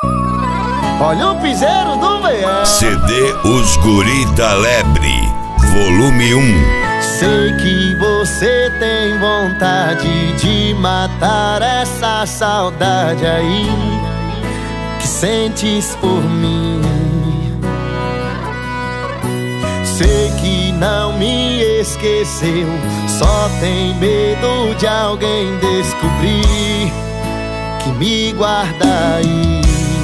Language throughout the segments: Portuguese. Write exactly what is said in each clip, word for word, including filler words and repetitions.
Olha o piseiro do Veião. C D Os Guri da Lebre, volume um. Sei que você tem vontade de matar essa saudade aí que sentes por mim. Sei que não me esqueceu, só tem medo de alguém descobrir que me guarda aí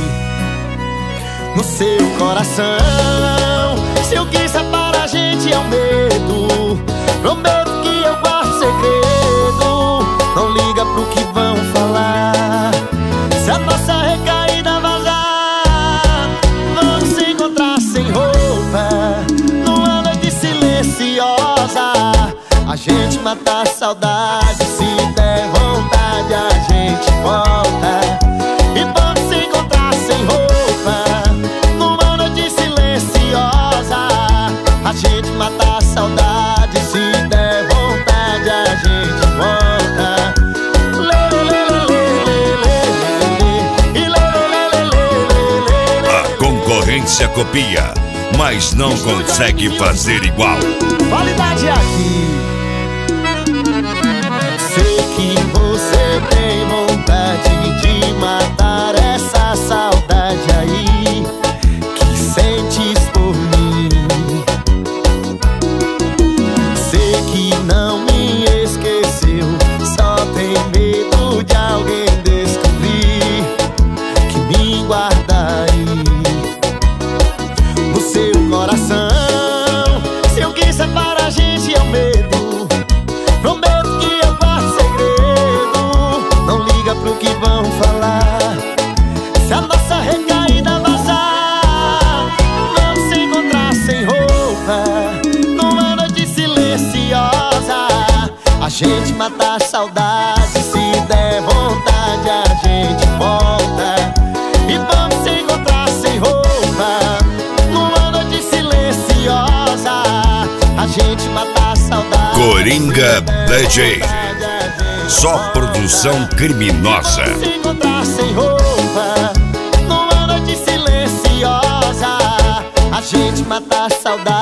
no seu coração. Se o que separa a gente é o medo, prometo que eu guardo segredo. Não liga pro que vão falar. Se a nossa recaída vazar, vamos se encontrar sem roupa numa noite silenciosa. A gente mata a saudade, se der vontade a gente volta. E vamos se encontrar sem roupa numa noite silenciosa. A gente mata a saudade, se der vontade a gente volta. A concorrência copia, mas não consegue fazer igual. Qualidade aqui. Sei que você tem vontade de matar essa saudade aí que sentes por mim. Sei que não me esqueceu, só tem medo de alguém descobrir que me guarda aí no seu coração. Se o que separa a gente é o medo, prometo que eu guardo segredo. Não liga pro que vão falar. Se a nossa recaída vazar, vamos se encontrar sem roupa numa noite silenciosa. A gente mata a saudade, se der vontade a gente volta. E vamos se encontrar sem roupa numa noite silenciosa. A gente mata a saudade. Coringa D J, só produção criminosa. Se encontrar sem roupa numa noite silenciosa. A gente mata a saudade.